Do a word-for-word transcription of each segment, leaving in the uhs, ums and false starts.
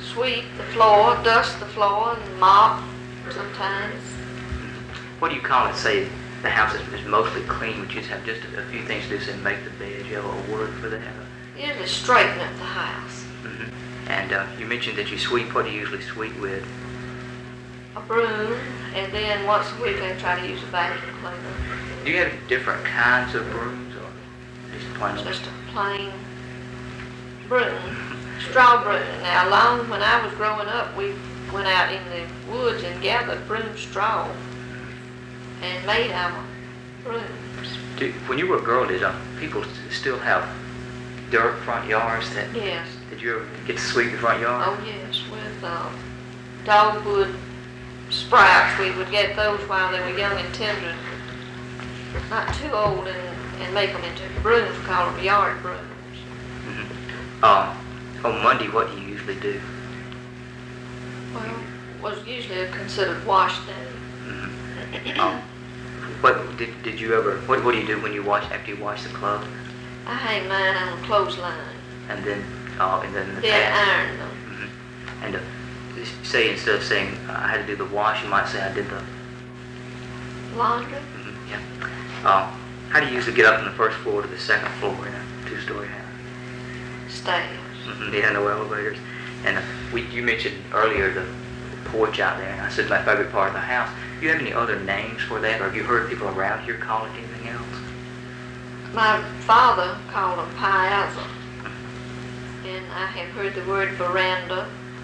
sweep the floor, dust the floor, and mop sometimes. What do you call it? Say the house is, is mostly clean, but you just have just a, a few things to do, say make the bed. You have a word for that? Usually straighten up the house. Mm-hmm. And uh, you mentioned that you sweep. What do you usually sweep with? A broom, and then once a week I try to use a vacuum cleaner. Do you have different kinds of brooms, or just plain? Just a plain broom, straw broom. Now, long when I was growing up, we went out in the woods and gathered broom straw and made our brooms. Do, when you were a girl, did uh, people still have dirt front yards? That Yes. Did you ever get to sweep your front yard? Oh yes, with uh, dogwood sprouts. We would get those while they were young and tender, not too old, and, and make them into brooms. We call them yard brooms. Mm-hmm. Um, on Monday, what do you usually do? Well, was usually considered wash day. Mm-hmm. um, what did did you ever? What what do you do when you wash after you wash the clothes? I hang mine on a clothesline. And then, uh, and then the Then pad? iron them. Mm-hmm. And uh, say instead of saying uh, I had to do the wash, you might say I did the. Laundry. Mm-hmm, yeah. Uh, how do you usually get up from the first floor to the second floor in a two-story house? Stairs. Mm-hmm. Yeah, no elevators. And uh, we, you mentioned earlier the porch out there, and I said my favorite part of the house. Do you have any other names for that, or have you heard people around here call it anything else? My father called them piazza, and I have heard the word veranda.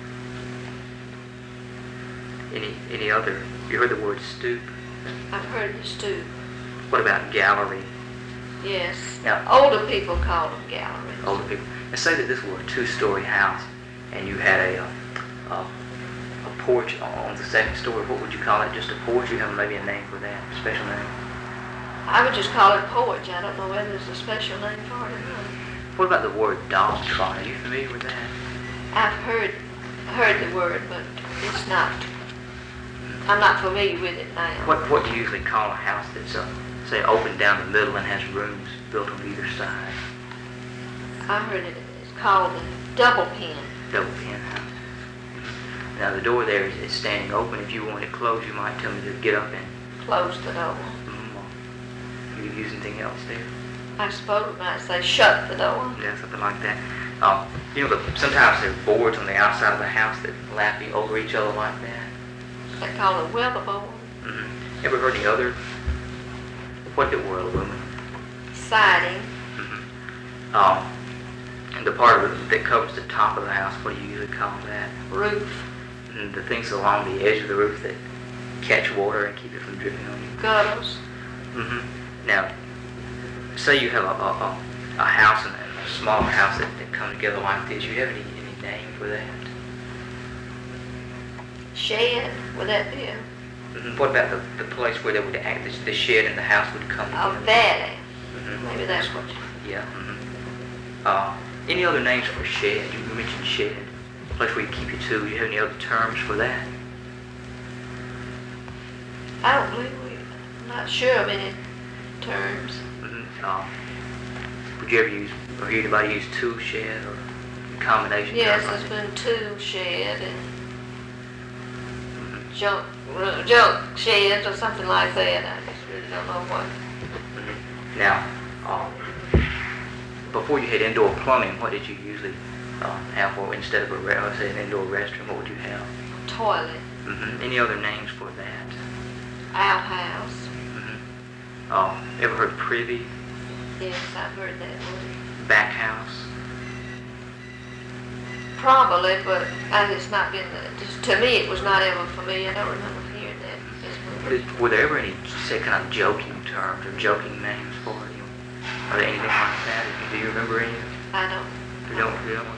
Any any other? You heard the word stoop? I've heard the stoop. What about gallery? Yes. Now, Older people call them galleries. older people. Let's say that this were a two-story house, and you had a, a, a porch on the second story. What would you call it? Just a porch? You have maybe a name for that, a special name? I would just call it porch. I don't know whether there's a special name for it or not. What about the word dog trot? Are you familiar with that? I've heard heard the word, but it's not. I'm not familiar with it now. What what do you usually call a house that's uh, say open down the middle and has rooms built on either side? I heard it is called a double pen. Double pen house. Now the door there is, is standing open. If you want it closed, you might tell me to get up and. Close the door. Mm-hmm. You use anything else there? I suppose it might say shut the door. Yeah, something like that. Um, you know, the, sometimes there are boards on the outside of the house that lap over each other like that. They call it weatherboard. Mm-hmm. Ever heard any other? What the word aluminum? Siding. Mm-hmm. Um, and the part of it that covers the top of the house, what do you usually call that? Roof. And the things along the edge of the roof that catch water and keep it from dripping on you. Gutters. Mm-hmm. Now, say you have a, a, a, a house and a small house that, that come together like this. You have any, any name for that? Shed. Would that be a, Mm-hmm. What about the, the place where they would act, the, the shed and the house would come a together? valley? Mm-hmm. Maybe that's what you... Yeah. Mm-hmm. Uh, any other names for shed? You mentioned shed. Place where you keep your tools. You have any other terms for that? I don't believe we... I'm not sure of any terms. Mm-hmm. Um, would you ever use, or hear anybody use tool shed or combination? Yes, term there's like been tool shed and junk, ru- junk sheds or something like that. I just really don't know what. Mm-hmm. Now, uh, before you had indoor plumbing, what did you usually uh, have for instead of a re- let's say an indoor restroom? What would you have? Toilet. Mm-hmm. Any other names for that? Outhouse. Mm-hmm. Uh, ever heard privy? Yes, I've heard that word. Back house? Probably, but I just not been, just to me it was not ever familiar. I don't remember hearing that. This word. Did, were there ever any, say, kind of joking terms or joking names for you? Are there anything like that? Do you remember any? I don't. You don't, you don't?